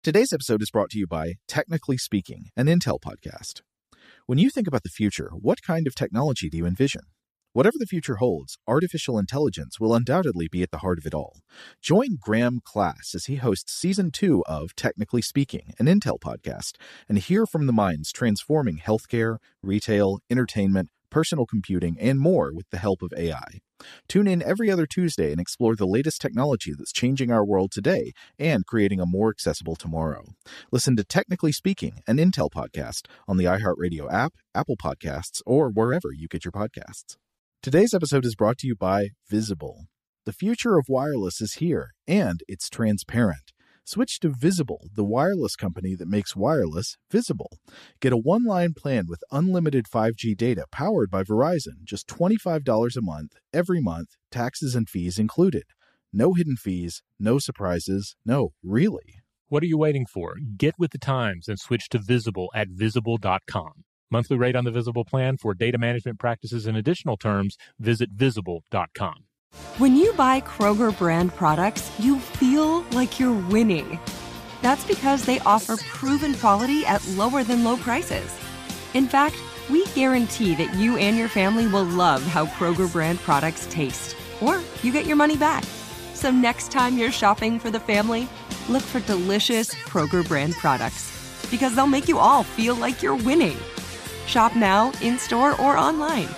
Today's episode is brought to you by Technically Speaking, an Intel podcast. When you think about the future, what kind of technology do you envision? Whatever the future holds, artificial intelligence will undoubtedly be at the heart of it all. Join Graham Class as he hosts Season 2 of Technically Speaking, an Intel podcast, and hear from the minds transforming healthcare, retail, entertainment, personal computing, and more with the help of AI. Tune in every other Tuesday and explore the latest technology that's changing our world today and creating a more accessible tomorrow. Listen to Technically Speaking, an Intel podcast on the iHeartRadio app, Apple Podcasts, or wherever you get your podcasts. Today's episode is brought to you by Visible. The future of wireless is here, and it's transparent. Switch to Visible, the wireless company that makes wireless visible. Get a one-line plan with unlimited 5G data powered by Verizon, just $25 a month, every month, taxes and fees included. No hidden fees, no surprises, no, really. What are you waiting for? Get with the times and switch to Visible at Visible.com. Monthly rate on the Visible plan for data management practices and additional terms, visit Visible.com. When you buy Kroger brand products, you feel like you're winning. That's because they offer proven quality at lower than low prices. In fact, we guarantee that you and your family will love how Kroger brand products taste, or you get your money back. So next time you're shopping for the family, look for delicious Kroger brand products, because they'll make you all feel like you're winning. Shop now, in-store, or online.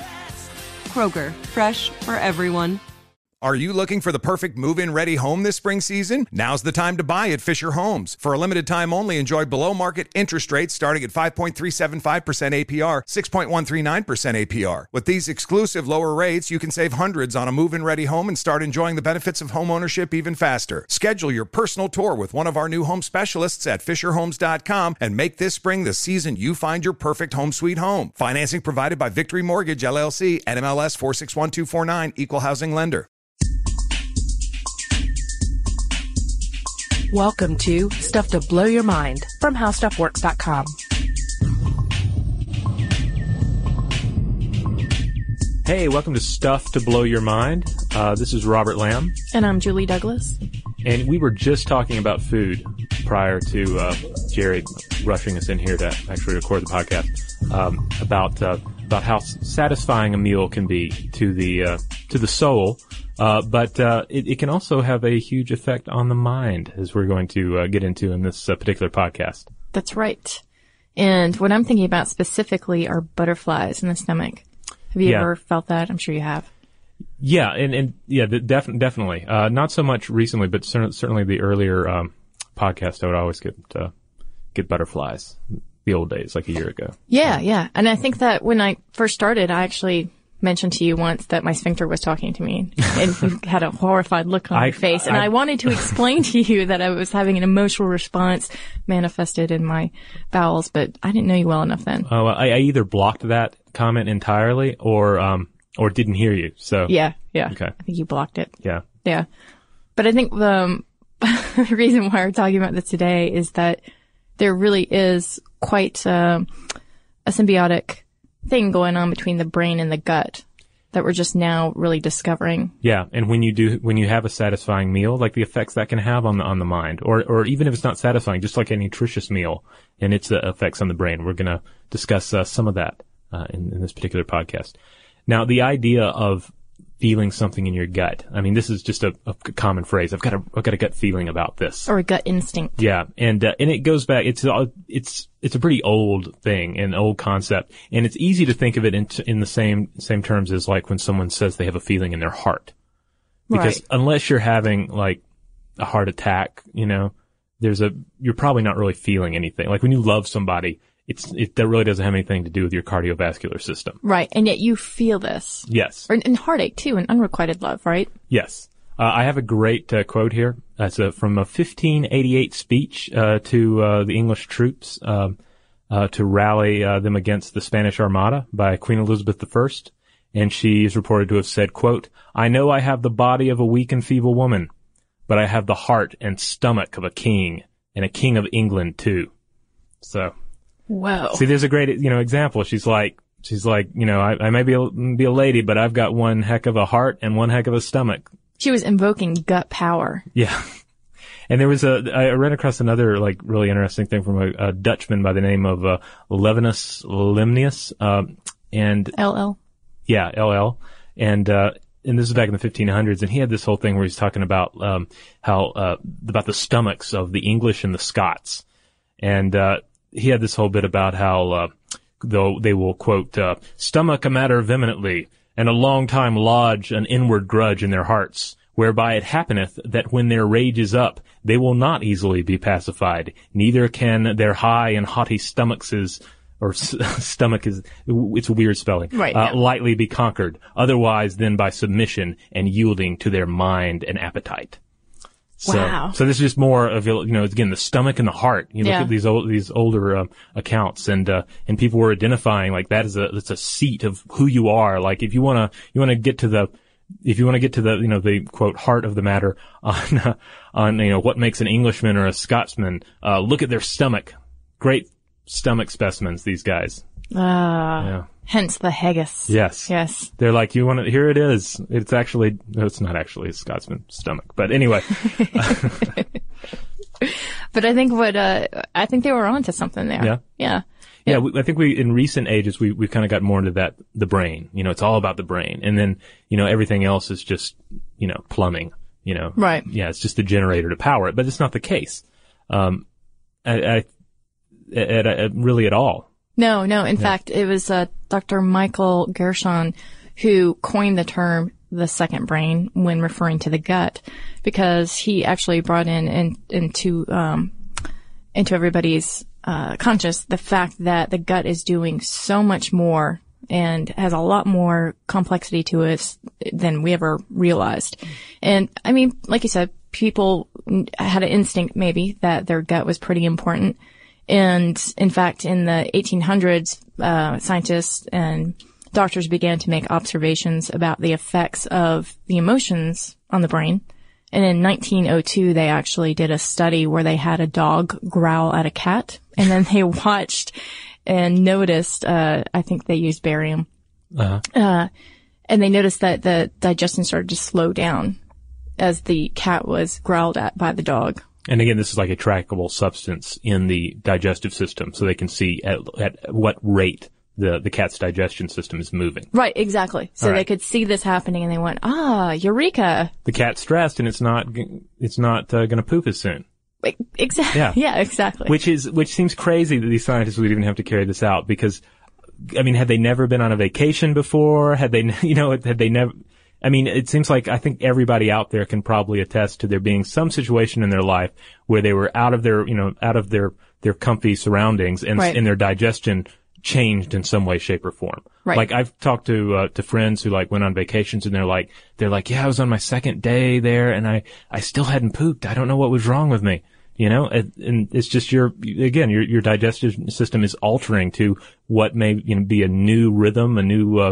Kroger, fresh for everyone. Are you looking for the perfect move-in ready home this spring season? Now's the time to buy at Fisher Homes. For a limited time only, enjoy below-market interest rates starting at 5.375% APR, 6.139% APR. With these exclusive lower rates, you can save hundreds on a move-in ready home and start enjoying the benefits of home ownership even faster. Schedule your personal tour with one of our new home specialists at FisherHomes.com and make this spring the season you find your perfect home sweet home. Financing provided by Victory Mortgage, LLC, NMLS 461249, Equal Housing Lender. Welcome to Stuff to Blow Your Mind from HowStuffWorks.com. Hey, welcome to Stuff to Blow Your Mind. This is Robert Lamb. And I'm Julie Douglas. And we were just talking about food prior to Jerry rushing us in here to actually record the podcast, about how satisfying a meal can be to the soul. But it can also have a huge effect on the mind, as we're going to get into in this particular podcast. That's right. And what I'm thinking about specifically are butterflies in the stomach. Have you ever felt that? I'm sure you have. Yeah, definitely. Not so much recently, but certainly the earlier podcast, I would always get butterflies. The old days, like a year ago. Yeah. And I think that when I first started, I actually mentioned to you once that my sphincter was talking to me, and you had a horrified look on your face. And I wanted to explain to you that I was having an emotional response manifested in my bowels, but I didn't know you well enough then. Oh, I either blocked that comment entirely or didn't hear you. So yeah. Okay. I think you blocked it. Yeah. But I think the reason why we're talking about this today is that there really is quite a symbiotic thing going on between the brain and the gut that we're just now really discovering. Yeah, and when you have a satisfying meal, like the effects that can have on the mind, or even if it's not satisfying, just like a nutritious meal and its effects on the brain. We're going to discuss some of that in this particular podcast. Now, the idea of feeling something in your gut. I mean, this is just a common phrase. I've got a gut feeling about this, or a gut instinct. Yeah, and it goes back. It's a pretty old thing, an old concept, and it's easy to think of it in the same terms as like when someone says they have a feeling in their heart, because unless you're having like a heart attack, you're probably not really feeling anything. Like when you love somebody, that really doesn't have anything to do with your cardiovascular system. Right. And yet you feel this. Yes. And heartache too, and unrequited love, right? Yes. I have a great quote here. That's from a 1588 speech to the English troops to rally them against the Spanish Armada by Queen Elizabeth I. And she is reported to have said, quote, "I know I have the body of a weak and feeble woman, but I have the heart and stomach of a king, and a king of England too." So... Whoa. See, there's a great, example. She's like, I may be a lady, but I've got one heck of a heart and one heck of a stomach. She was invoking gut power. Yeah. And there was I ran across another like really interesting thing from a Dutchman by the name of Levinus Lemnius, and LL. Yeah, LL. And this is back in the 1500s, and he had this whole thing where he's talking about about the stomachs of the English and the Scots. And he had this whole bit about how though they will, quote, stomach a matter vehemently, and a long time lodge an inward grudge in their hearts, whereby it happeneth that when their rage is up, they will not easily be pacified, neither can their high and haughty stomach is, it's a weird spelling, right, lightly be conquered, otherwise than by submission and yielding to their mind and appetite. Wow. So this is just more of, again, the stomach and the heart. You look at these older accounts, and people were identifying like that it's a seat of who you are. Like if you want to get to the the quote heart of the matter on what makes an Englishman or a Scotsman, look at their stomach. Great stomach specimens, these guys. Hence the haggis. Yes. They're like, here it is. It's not actually a Scotsman stomach, but anyway. But I think they were onto something there. Yeah. I think in recent ages, we've kind of got more into the brain. It's all about the brain. And then, everything else is just, plumbing, Right. Yeah, it's just a generator to power it, but it's not the case. Really at all. No. In fact, it was Dr. Michael Gershon who coined the term the second brain when referring to the gut, because he actually brought into everybody's conscious the fact that the gut is doing so much more and has a lot more complexity to it than we ever realized. And I mean, like you said, people had an instinct maybe that their gut was pretty important. And in fact, in the 1800s, scientists and doctors began to make observations about the effects of the emotions on the brain. And in 1902, they actually did a study where they had a dog growl at a cat, and then they watched and noticed, I think they used barium. And they noticed that the digestion started to slow down as the cat was growled at by the dog. And again, this is like a trackable substance in the digestive system, so they can see at what rate the cat's digestion system is moving. Right, exactly. So they could see this happening, and they went, eureka! The cat's stressed, and it's not going to poop as soon. Exactly. Yeah, exactly. Which seems crazy that these scientists would even have to carry this out, because, I mean, had they never been on a vacation before? Had they never? I mean, it seems like I think everybody out there can probably attest to there being some situation in their life where they were out of their comfy surroundings, and their digestion changed in some way, shape, or form. Right. Like I've talked to friends who like went on vacations, and they're like, yeah, I was on my second day there, and I still hadn't pooped. I don't know what was wrong with me. And it's just your digestive system is altering to what may, be a new rhythm, a new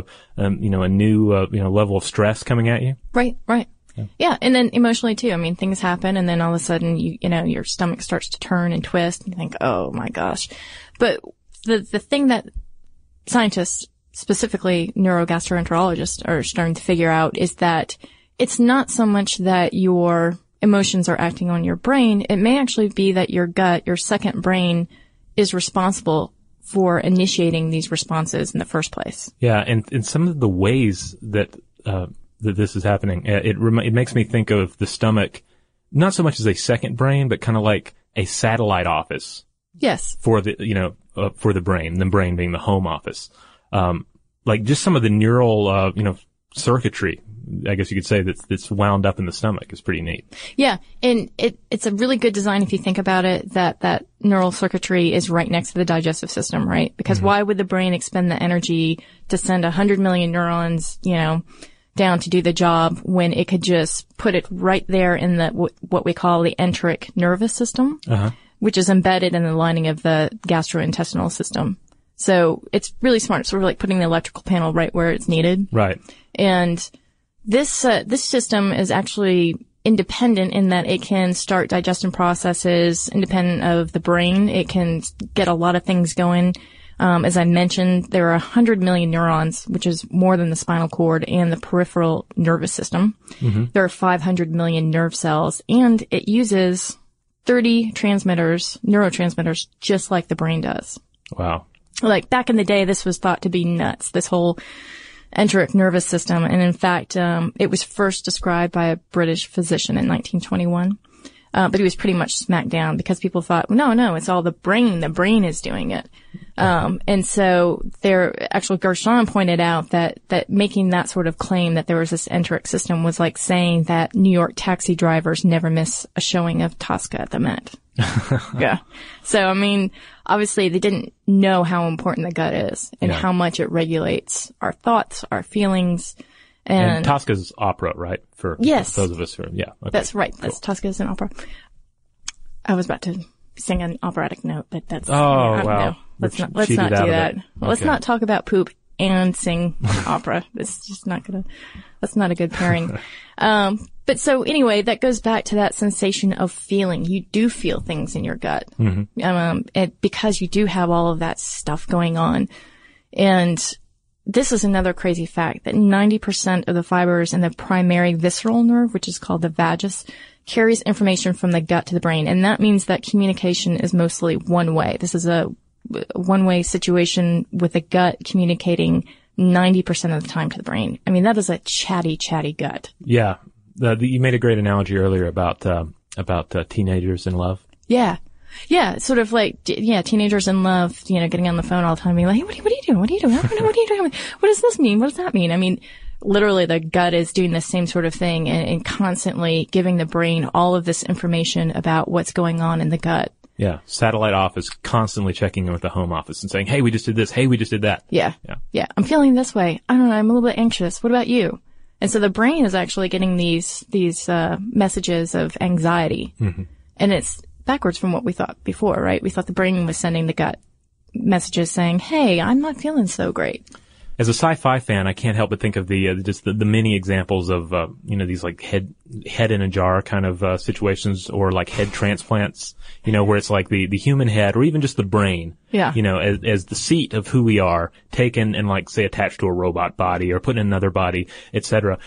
level of stress coming at you. Right. Yeah. And then emotionally too. I mean, things happen, and then all of a sudden your stomach starts to turn and twist, and you think, oh my gosh. But the thing that scientists, specifically neurogastroenterologists, are starting to figure out is that it's not so much that your emotions are acting on your brain. It may actually be that your gut, your second brain, is responsible for initiating these responses in the first place. Yeah, and some of the ways that this is happening, it makes me think of the stomach, not so much as a second brain, but kind of like a satellite office. Yes. For the brain being the home office. Like just some of the neural, circuitry, I guess you could say, that's wound up in the stomach is pretty neat. Yeah. And it's a really good design if you think about it, that neural circuitry is right next to the digestive system, right? Because why would the brain expend the energy to send 100 million neurons, down to do the job when it could just put it right there in what we call the enteric nervous system, which is embedded in the lining of the gastrointestinal system. So it's really smart. It's sort of like putting the electrical panel right where it's needed. Right. And this system is actually independent in that it can start digestion processes independent of the brain. It can get a lot of things going. As I mentioned, there are 100 million neurons, which is more than the spinal cord and the peripheral nervous system. There are 500 million nerve cells, and it uses 30 neurotransmitters, just like the brain does. Wow. Like back in the day, this was thought to be nuts, this whole enteric nervous system. And in fact, it was first described by a British physician in 1921. But he was pretty much smacked down because people thought, no, it's all the brain. The brain is doing it. And so actually Gershon pointed out that making that sort of claim that there was this enteric system was like saying that New York taxi drivers never miss a showing of Tosca at the Met. Yeah. So, I mean, obviously they didn't know how important the gut is and how much it regulates our thoughts, our feelings. And Tosca's opera, right? For those of us who are, Okay. That's right. Cool. Tosca's an opera. I was about to sing an operatic note, but that's... wow. No, let's not do that. Well, let's not talk about poop and sing opera. It's just that's not a good pairing. But so anyway, that goes back to that sensation of feeling. You do feel things in your gut. Mm-hmm. Because you do have all of that stuff going on. And this is another crazy fact that 90% of the fibers in the primary visceral nerve, which is called the vagus, carries information from the gut to the brain. And that means that communication is mostly one way. This is a one-way situation with the gut communicating 90% of the time to the brain. I mean, that is a chatty gut. Yeah. You made a great analogy earlier about teenagers in love. Yeah. Yeah, sort of like, teenagers in love, getting on the phone all the time being like, hey, what are you doing? What are you doing? What are you doing? What does this mean? What does that mean? I mean, literally the gut is doing the same sort of thing and constantly giving the brain all of this information about what's going on in the gut. Yeah. Satellite office constantly checking in with the home office and saying, hey, we just did this. Hey, we just did that. Yeah. I'm feeling this way. I don't know. I'm a little bit anxious. What about you? And so the brain is actually getting these messages of anxiety. Mm-hmm. And it's backwards from what we thought before, right? We thought the brain was sending the gut messages saying, hey, I'm not feeling so great. As a sci-fi fan, I can't help but think of the many examples of, these like head in a jar kind of, situations or like head transplants, where it's like the human head or even just the brain. Yeah. As the seat of who we are taken and like say attached to a robot body or put in another body, etc.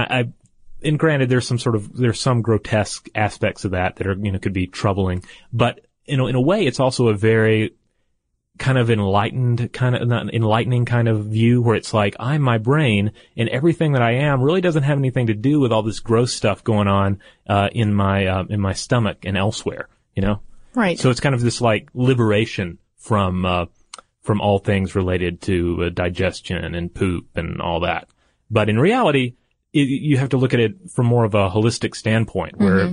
And granted, there's some grotesque aspects of that are, could be troubling, but in a way, it's also a very kind of enlightening kind of view where it's like, I'm my brain and everything that I am really doesn't have anything to do with all this gross stuff going on, in my stomach and elsewhere, Right. So it's kind of this like liberation from all things related to digestion and poop and all that. But in reality, you have to look at it from more of a holistic standpoint where,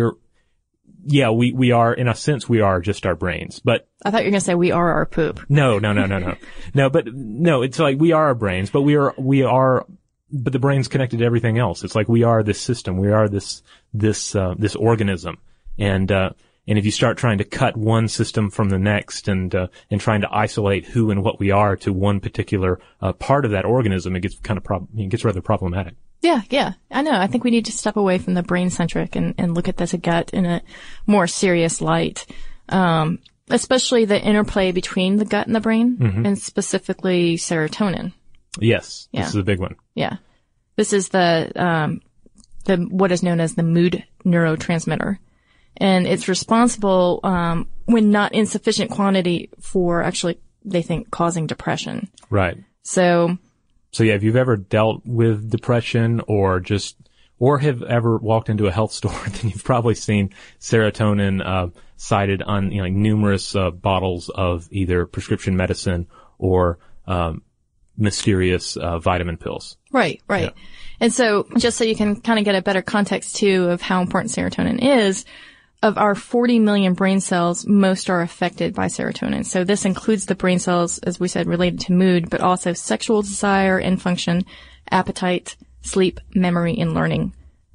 we are, in a sense, we are just our brains, but. I thought you were going to say we are our poop. No. No, it's like we are our brains, but but the brain's connected to everything else. It's like we are this system. We are this organism. And if you start trying to cut one system from the next and trying to isolate who and what we are to one particular, part of that organism, it gets rather problematic. Yeah. I know. I think we need to step away from the brain-centric and look at this gut in a more serious light. Especially the interplay between the gut and the brain, mm-hmm. and specifically serotonin. Yes. Yeah. This is a big one. Yeah. This is the what is known as the mood neurotransmitter. And it's responsible, when not in sufficient quantity for actually, they think, causing depression. Right. So yeah, if you've ever dealt with depression or have ever walked into a health store, then you've probably seen serotonin, cited on, numerous, bottles of either prescription medicine or, mysterious, vitamin pills. Right. Yeah. And so just so you can kind of get a better context too of how important serotonin is, of our 40 million brain cells, most are affected by serotonin. So this includes the brain cells, as we said, related to mood, but also sexual desire and function, appetite, sleep, memory, and learning,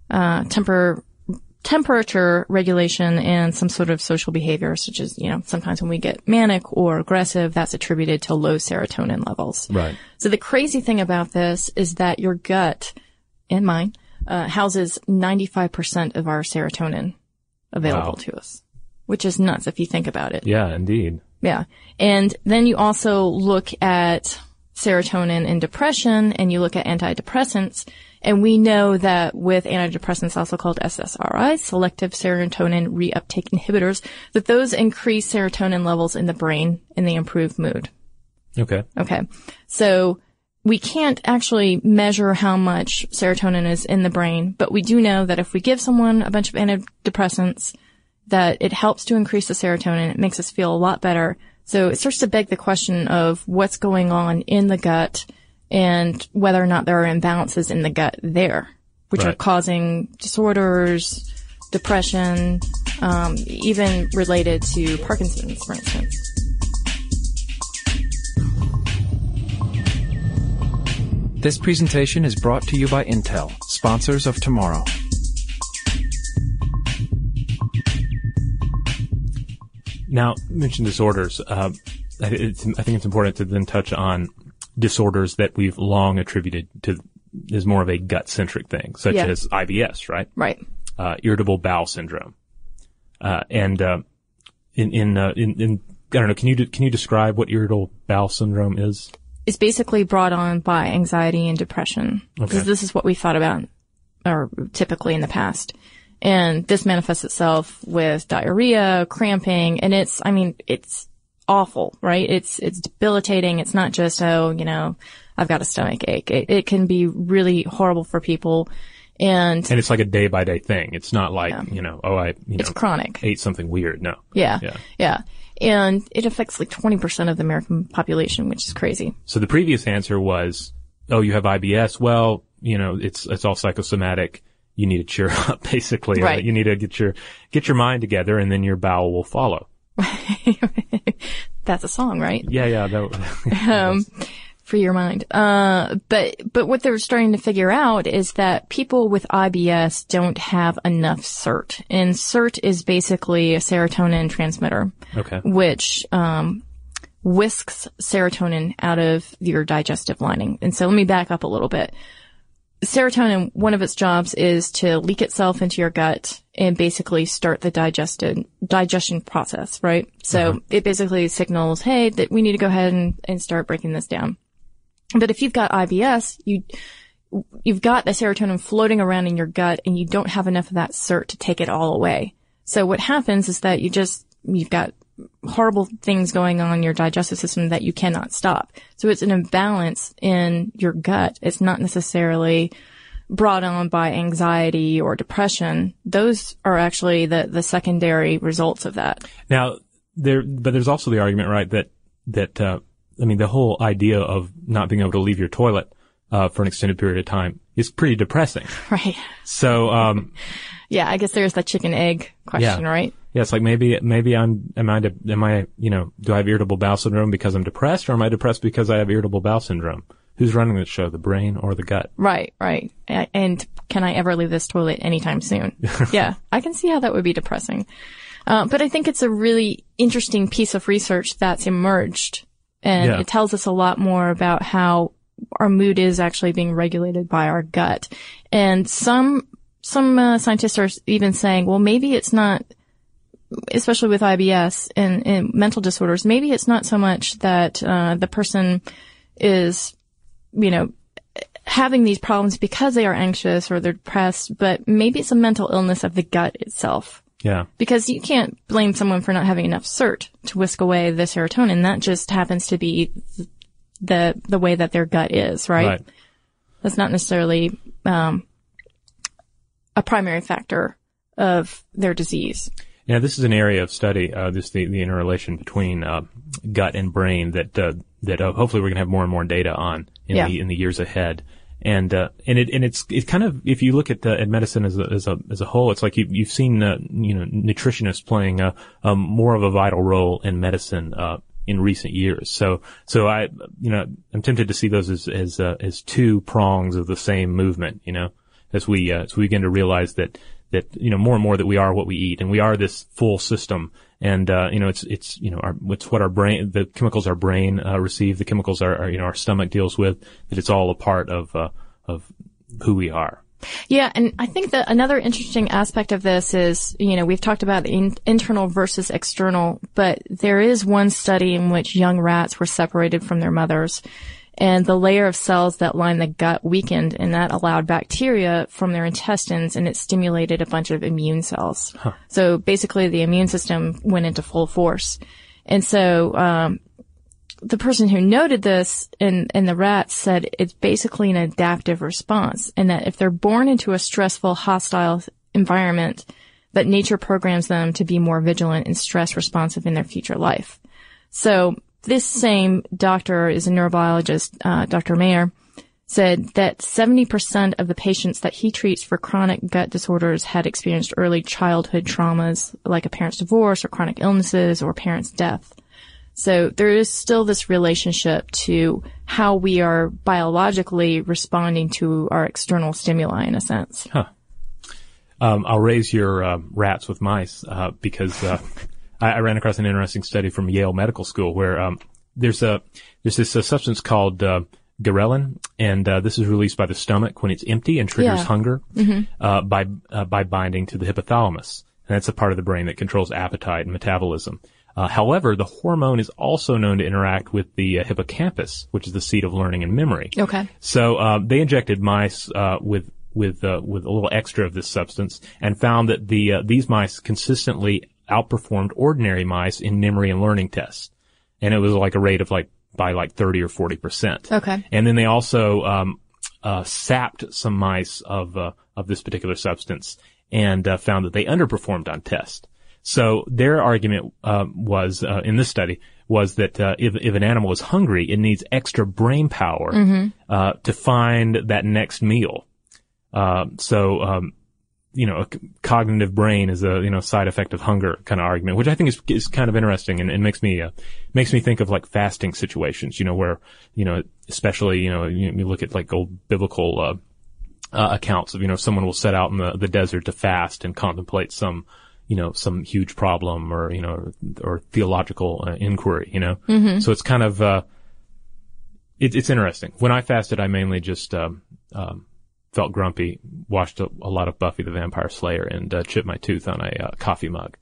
temperature regulation, and some sort of social behavior, such as, sometimes when we get manic or aggressive, that's attributed to low serotonin levels. Right. So the crazy thing about this is that your gut, and mine, houses 95% of our serotonin available to us, which is nuts if you think about it. Yeah, indeed. Yeah. And then you also look at serotonin in depression and you look at antidepressants, And we know that with antidepressants, also called SSRIs, selective serotonin reuptake inhibitors, that those increase serotonin levels in the brain and they improve mood. Okay. So we can't actually measure how much serotonin is in the brain, but we do know that if we give someone a bunch of antidepressants, that it helps to increase the serotonin. It makes us feel a lot better. So it starts to beg the question of what's going on in the gut and whether or not there are imbalances in the gut there, which are causing disorders, depression, even related to Parkinson's, for instance. This presentation is brought to you by Intel, sponsors of tomorrow. Now, you mentioned disorders. I think it's important to then touch on disorders that we've long attributed to as more of a gut-centric thing, such as IBS, right? Right. Irritable bowel syndrome. I don't know, can you describe what irritable bowel syndrome is? It's basically brought on by anxiety and depression. Okay. Because this is what we thought about, or typically in the past. And this manifests itself with diarrhea, cramping, and it's awful, right? It's debilitating. It's not just, I've got a stomach ache. It can be really horrible for people. And it's like a day by day thing. It's not like, it's chronic. Ate something weird. No. Yeah. And it affects like 20% of the American population, which is crazy. So the previous answer was, you have IBS. Well, it's all psychosomatic. You need to cheer up, basically. Right. You need to get your mind together, and then your bowel will follow. That's a song, right? Yeah. Free your mind. But what they're starting to figure out is that people with IBS don't have enough SERT. And SERT is basically a serotonin transmitter. Okay. Which, whisks serotonin out of your digestive lining. And so let me back up a little bit. Serotonin, one of its jobs is to leak itself into your gut and basically start the digestion process, right? So it basically signals, hey, that we need to go ahead and start breaking this down. But if you've got IBS, you've got the serotonin floating around in your gut and you don't have enough of that SERT to take it all away. So what happens is that you've got horrible things going on in your digestive system that you cannot stop. So it's an imbalance in your gut. It's not necessarily brought on by anxiety or depression. Those are actually the secondary results of that. Now, there's also the argument, right, that the whole idea of not being able to leave your toilet for an extended period of time is pretty depressing. Right. So, yeah, I guess there's that chicken egg question, right? Yeah, it's like maybe do I have irritable bowel syndrome because I'm depressed, or am I depressed because I have irritable bowel syndrome? Who's running the show, the brain or the gut? Right. And can I ever leave this toilet anytime soon? Yeah, I can see how that would be depressing. But I think it's a really interesting piece of research that's emerged, and it tells us a lot more about how our mood is actually being regulated by our gut. And some scientists are even saying, well, maybe it's not, especially with IBS and mental disorders, maybe it's not so much that the person is, having these problems because they are anxious or they're depressed, but maybe it's a mental illness of the gut itself. Yeah. Because you can't blame someone for not having enough SERT to whisk away the serotonin. That just happens to be the way that their gut is, right? That's not necessarily a primary factor of their disease. Yeah, this is an area of study, the interrelation between gut and brain that hopefully we're going to have more and more data on in the years ahead. And it's kind of, if you look at medicine as a whole, it's like you've seen nutritionists playing more of a vital role in medicine in recent years. So I'm tempted to see those as two prongs of the same movement. As we begin to realize that more and more that we are what we eat, and we are this full system. And it's what our brain, the chemicals our brain receive, the chemicals our stomach deals with, that it's all a part of who we are. Yeah, and I think that another interesting aspect of this is, we've talked about internal versus external, but there is one study in which young rats were separated from their mothers, And the layer of cells that line the gut weakened, and that allowed bacteria from their intestines, and it stimulated a bunch of immune cells. Huh. So basically the immune system went into full force. And so, the person who noted this in the rats said it's basically an adaptive response, and that if they're born into a stressful, hostile environment, that nature programs them to be more vigilant and stress responsive in their future life. So this same doctor is a neurobiologist, Dr. Mayer, said that 70% of the patients that he treats for chronic gut disorders had experienced early childhood traumas, like a parent's divorce or chronic illnesses or parent's death. So there is still this relationship to how we are biologically responding to our external stimuli, in a sense. Huh. I'll raise your rats with mice because I ran across an interesting study from Yale Medical School where there's this substance called ghrelin, and this is released by the stomach when it's empty and triggers hunger by binding to the hypothalamus, and that's a part of the brain that controls appetite and metabolism. However, the hormone is also known to interact with the hippocampus, which is the seat of learning and memory. Okay. So they injected mice with a little extra of this substance and found that these mice consistently outperformed ordinary mice in memory and learning tests, and it was like a rate of by 30 or 40%. Okay. And then they also sapped some mice of this particular substance and found that they underperformed on tests. So their argument was in this study was that if an animal is hungry, it needs extra brain power to find that next meal. So a cognitive brain is a side effect of hunger kind of argument, which I think is kind of interesting and makes me think of like fasting situations, where especially you look at like old biblical accounts of so,meone will set out in the desert to fast and contemplate some huge problem or theological inquiry, So it's kind of, it's interesting. When I fasted, I mainly just, felt grumpy, watched a lot of Buffy the Vampire Slayer and, chipped my tooth on a coffee mug.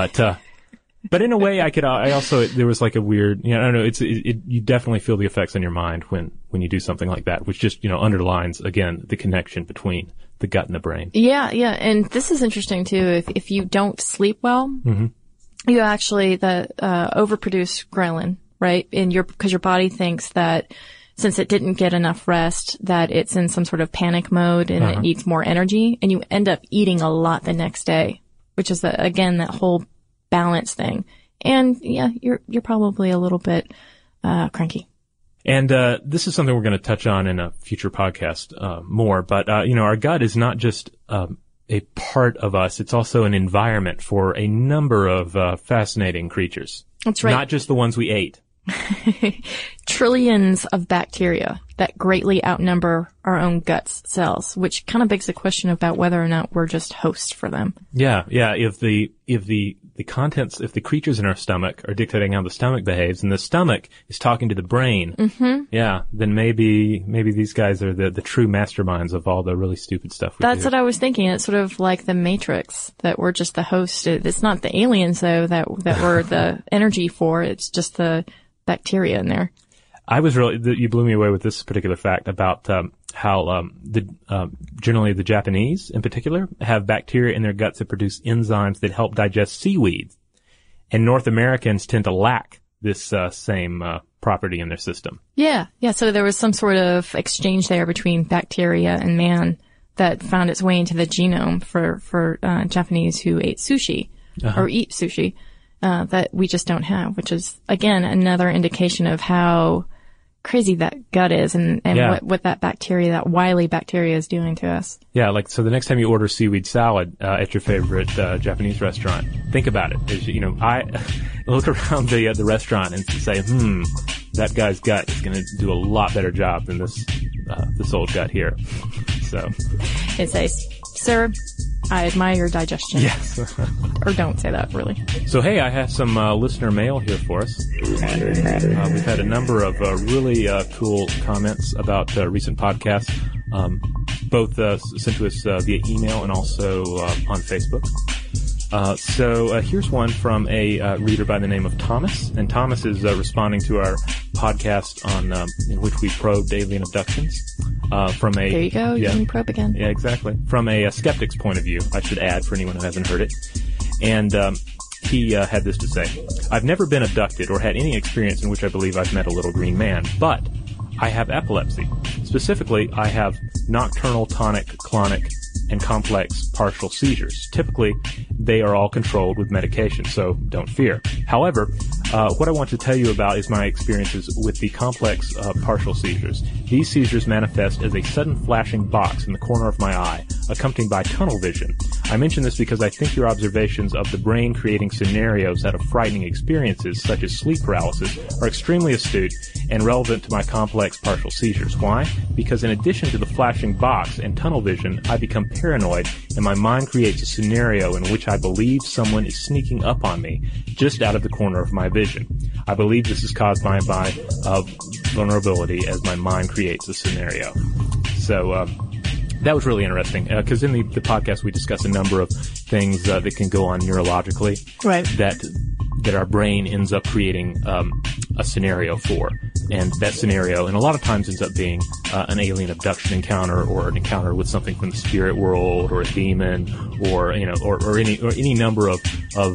But in a way there was like a weird, I don't know, you definitely feel the effects on your mind when you do something like that, which just, underlines again the connection between the gut and the brain. Yeah. And this is interesting too. If you don't sleep well, you actually overproduce ghrelin, right? Because your body thinks that since it didn't get enough rest, that it's in some sort of panic mode and it needs more energy, and you end up eating a lot the next day, which is again that whole balance thing. And yeah, you're probably a little bit cranky. And this is something we're going to touch on in a future podcast more. But our gut is not just a part of us; it's also an environment for a number of fascinating creatures. That's right. Not just the ones we ate. Trillions of bacteria that greatly outnumber our own gut's cells, which kind of begs the question about whether or not we're just hosts for them. Yeah. If the contents, if the creatures in our stomach are dictating how the stomach behaves, and the stomach is talking to the brain, then maybe these guys are the true masterminds of all the really stupid stuff we do. That's what I was thinking. It's sort of like the Matrix, that we're just the host. It's not the aliens though that we're the energy for. It's just the bacteria in there. You blew me away with this particular fact about how generally the Japanese in particular have bacteria in their guts that produce enzymes that help digest seaweed, and North Americans tend to lack this same property in their system. Yeah. So there was some sort of exchange there between bacteria and man that found its way into the genome for Japanese who ate sushi or eat sushi. That we just don't have, which is, again, another indication of how crazy that gut is and what that bacteria, that wily bacteria is doing to us. Yeah, so the next time you order seaweed salad at your favorite Japanese restaurant, think about it. I look around the restaurant and say, that guy's gut is going to do a lot better job than this old gut here. So it says, sir, I admire your digestion. Yes. Or don't say that, really. So, hey, I have some listener mail here for us. We've had a number of really cool comments about recent podcasts, both sent to us via email and also on Facebook. So here's one from a reader by the name of Thomas, and Thomas is responding to our podcast on in which we probed alien abductions. From a there you go, yeah, you can probe again. Yeah, exactly. From a skeptic's point of view, I should add for anyone who hasn't heard it. And he had this to say: "I've never been abducted or had any experience in which I believe I've met a little green man, but I have epilepsy. Specifically, I have nocturnal, tonic, clonic, and complex partial seizures. Typically, they are all controlled with medication, so don't fear. However, what I want to tell you about is my experiences with the complex partial seizures. These seizures manifest as a sudden flashing box in the corner of my eye, accompanied by tunnel vision. I mention this because I think your observations of the brain creating scenarios out of frightening experiences, such as sleep paralysis, are extremely astute and relevant to my complex partial seizures. Why? Because in addition to the flashing box and tunnel vision, I become paranoid and my mind creates a scenario in which I believe someone is sneaking up on me just out of the corner of my vision. I believe this is caused by my vulnerability as my mind creates a scenario." So, that was really interesting, because in the podcast we discuss a number of things that can go on neurologically, right? That our brain ends up creating a scenario for, and that scenario, and a lot of times ends up being an alien abduction encounter, or an encounter with something from the spirit world, or a demon, or or any number of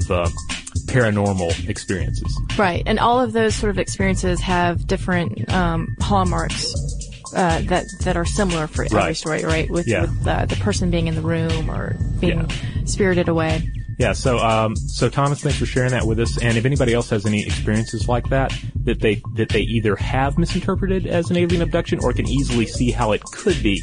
paranormal experiences. Right, and all of those sort of experiences have different hallmarks. That are similar for every story, right? With the person being in the room or being spirited away. Yeah. So Thomas, thanks for sharing that with us. And if anybody else has any experiences like that they either have misinterpreted as an alien abduction or can easily see how it could be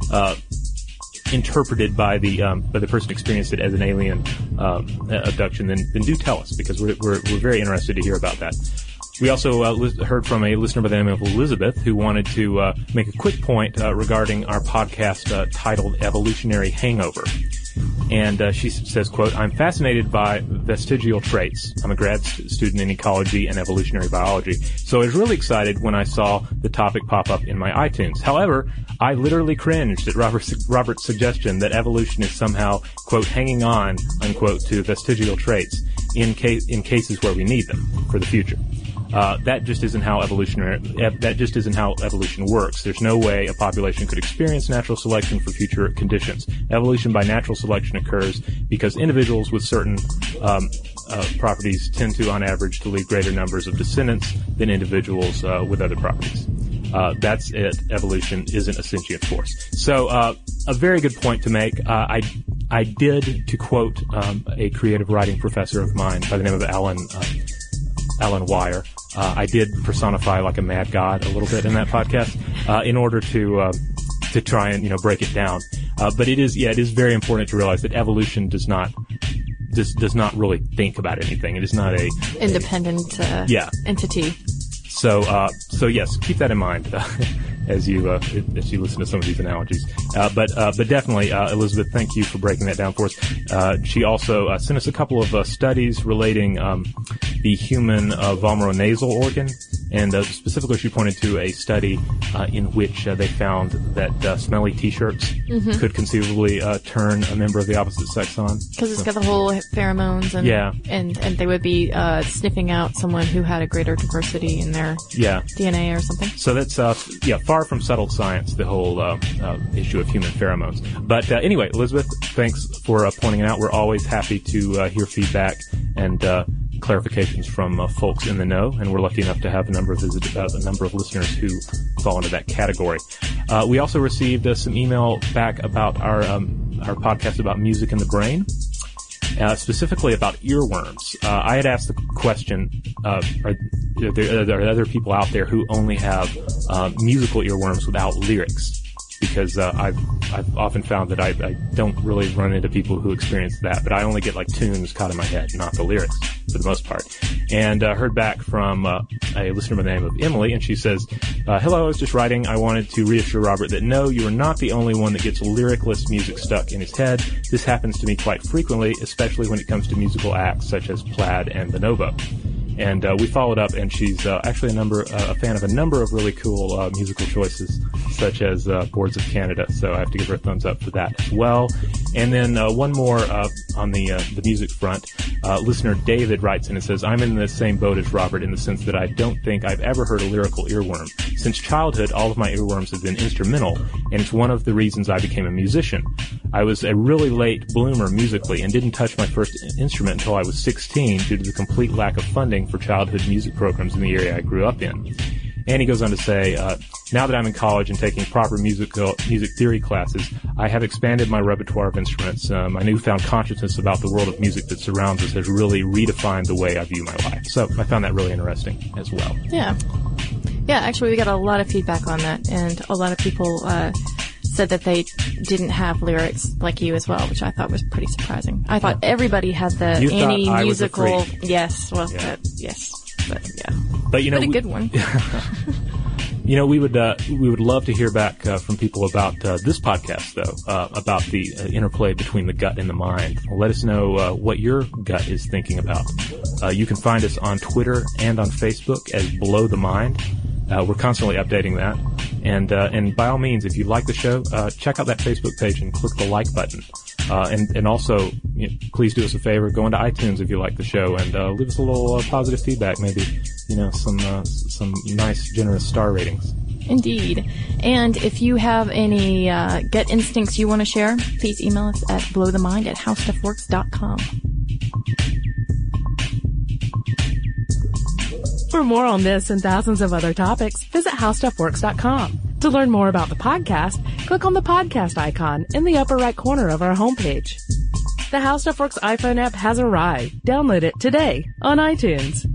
interpreted by the person who experienced it as an alien abduction, then do tell us, because we're very interested to hear about that. We also heard from a listener by the name of Elizabeth, who wanted to make a quick point regarding our podcast titled Evolutionary Hangover. And she says, quote, "I'm fascinated by vestigial traits. I'm a grad student in ecology and evolutionary biology, so I was really excited when I saw the topic pop up in my iTunes. However, I literally cringed at Robert's suggestion that evolution is somehow, quote, hanging on, unquote, to vestigial traits in cases where we need them for the future. That just isn't how evolution works. There's no way a population could experience natural selection for future conditions. Evolution by natural selection occurs because individuals with certain properties tend to, on average, to leave greater numbers of descendants than individuals with other properties. That's it. Evolution isn't a sentient force." So, a very good point to make. I did, to quote a creative writing professor of mine by the name of Alan Wire, I did personify like a mad god a little bit in that podcast in order to try and break it down. But it is very important to realize that evolution does not really think about anything. It is not a independent entity. So yes, keep that in mind as you listen to some of these analogies. But definitely, Elizabeth, thank you for breaking that down for us. She also sent us a couple of studies relating the human vomeronasal organ, and specifically she pointed to a study in which they found that smelly T-shirts could conceivably turn a member of the opposite sex on. Because it's got the whole pheromones, and they would be sniffing out someone who had a greater diversity in their DNA or something. So that's far from settled science, the whole issue of human pheromones. But anyway, Elizabeth, thanks for pointing it out. We're always happy to hear feedback and clarifications from folks in the know, and we're lucky enough to have a number of listeners who fall into that category. We also received some email back about our podcast about music in the brain. Specifically about earworms. I had asked the question, are there other people out there who only have musical earworms without lyrics? Because I've often found that I don't really run into people who experience that, but I only get like tunes caught in my head, not the lyrics for the most part. And heard back from a listener by the name of Emily, and she says, "Hello, I was just writing. I wanted to reassure Robert that no, you are not the only one that gets lyricless music stuck in his head. This happens to me quite frequently, especially when it comes to musical acts such as Plaid and Bonobo. And we followed up, and she's actually a fan of a number of really cool musical choices, such as Boards of Canada. So I have to give her a thumbs up for that as well. And then one more on the music front. Listener David writes in and says, I'm in the same boat as Robert in the sense that I don't think I've ever heard a lyrical earworm. Since childhood, all of my earworms have been instrumental, and it's one of the reasons I became a musician. I was a really late bloomer musically and didn't touch my first instrument until I was 16 due to the complete lack of funding for childhood music programs in the area I grew up in. And he goes on to say, now that I'm in college and taking proper music theory classes, I have expanded my repertoire of instruments. My newfound consciousness about the world of music that surrounds us has really redefined the way I view my life. So I found that really interesting as well. Yeah. Yeah, actually, we got a lot of feedback on that, and a lot of people said that they didn't have lyrics like you as well, which I thought was pretty surprising. I thought everybody had the Annie musical. Yes, well, yeah. Yes. But yeah, but a good one. We would love to hear back from people about this podcast, though, about the interplay between the gut and the mind. Let us know what your gut is thinking about. You can find us on Twitter and on Facebook as Below the Mind. We're constantly updating that, and by all means, if you like the show, check out that Facebook page and click the like button. And also, please do us a favor, go into iTunes if you like the show, and leave us a little positive feedback, maybe, some nice, generous star ratings. Indeed. And if you have any gut instincts you want to share, please email us at blowthemind@howstuffworks.com. For more on this and thousands of other topics, visit howstuffworks.com. To learn more about the podcast, click on the podcast icon in the upper right corner of our homepage. The How Stuff Works iPhone app has arrived. Download it today on iTunes.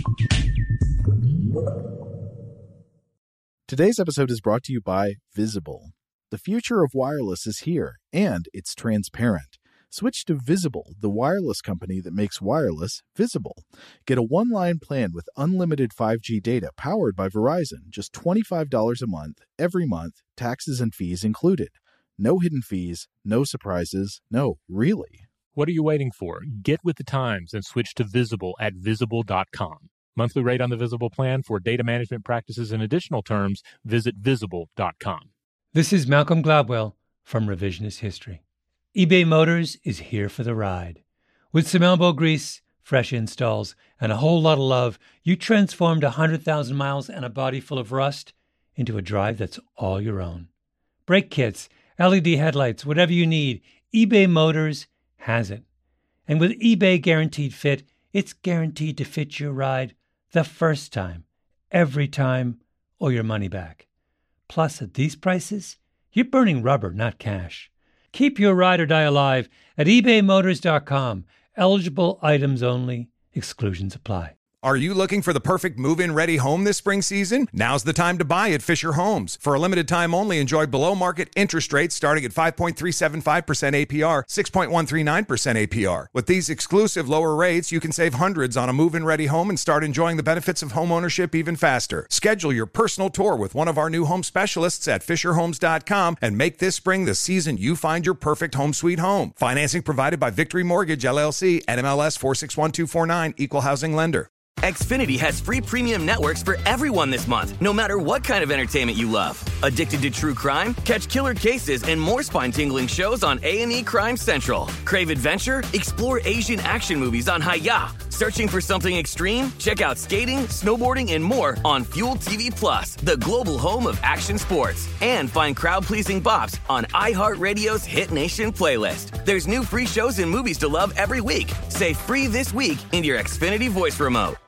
Today's episode is brought to you by Visible. The future of wireless is here, and it's transparent. Switch to Visible, the wireless company that makes wireless visible. Get a one-line plan with unlimited 5G data powered by Verizon, just $25 a month, every month, taxes and fees included. No hidden fees, no surprises, no, really. What are you waiting for? Get with the times and switch to Visible at Visible.com. Monthly rate on the Visible plan for data management practices and additional terms, visit Visible.com. This is Malcolm Gladwell from Revisionist History. eBay Motors is here for the ride. With some elbow grease, fresh installs, and a whole lot of love, you transformed 100,000 miles and a body full of rust into a drive that's all your own. Brake kits, LED headlights, whatever you need, eBay Motors has it. And with eBay Guaranteed Fit, it's guaranteed to fit your ride the first time, every time, or your money back. Plus, at these prices, you're burning rubber, not cash. Keep your ride or die alive at ebaymotors.com. Eligible items only. Exclusions apply. Are you looking for the perfect move-in ready home this spring season? Now's the time to buy at Fisher Homes. For a limited time only, enjoy below-market interest rates starting at 5.375% APR, 6.139% APR. With these exclusive lower rates, you can save hundreds on a move-in ready home and start enjoying the benefits of home ownership even faster. Schedule your personal tour with one of our new home specialists at FisherHomes.com and make this spring the season you find your perfect home sweet home. Financing provided by Victory Mortgage, LLC, NMLS 461249, Equal Housing Lender. Xfinity has free premium networks for everyone this month, no matter what kind of entertainment you love. Addicted to true crime? Catch killer cases and more spine-tingling shows on A&E Crime Central. Crave adventure? Explore Asian action movies on Hi-Ya. Searching for something extreme? Check out skating, snowboarding, and more on Fuel TV Plus, the global home of action sports. And find crowd-pleasing bops on iHeartRadio's Hit Nation playlist. There's new free shows and movies to love every week. Say free this week in your Xfinity voice remote.